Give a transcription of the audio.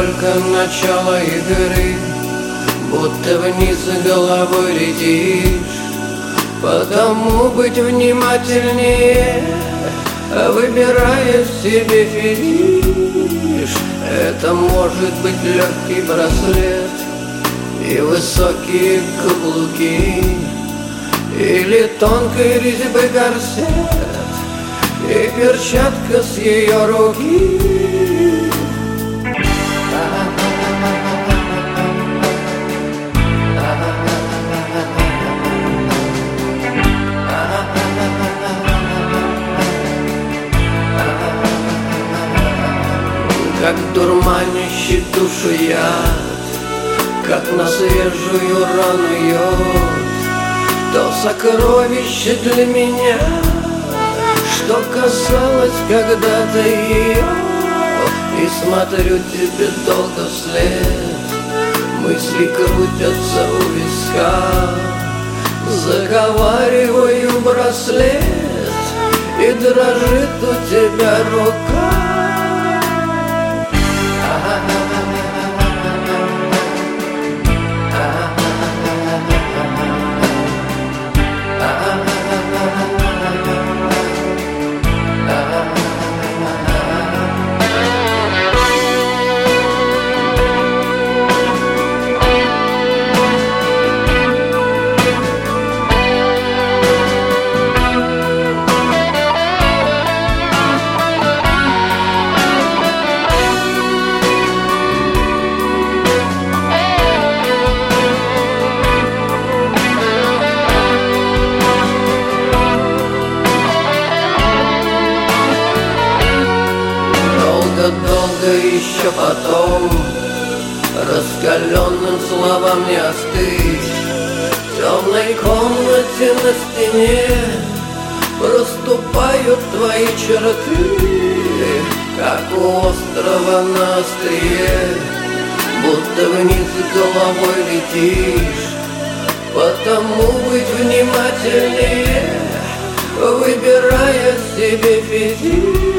только начало игры, будто вниз головой летишь. Потому быть внимательнее, выбирая себе фетиш. Это может быть легкий браслет и высокие каблуки, или тонкой резьбы корсет и перчатка с ее руки. Как дурманящий душу яд, как на свежую рану йод, то сокровище для меня, что касалось когда-то ее. И смотрю тебе долго вслед, мысли крутятся у виска, заговариваю браслет, и дрожит у тебя рука. Долго еще потом раскаленным словам не остыть. В темной комнате на стене проступают твои черты, как у острова на острие, будто вниз головой летишь. Потому быть внимательнее, выбирая себе фетиш.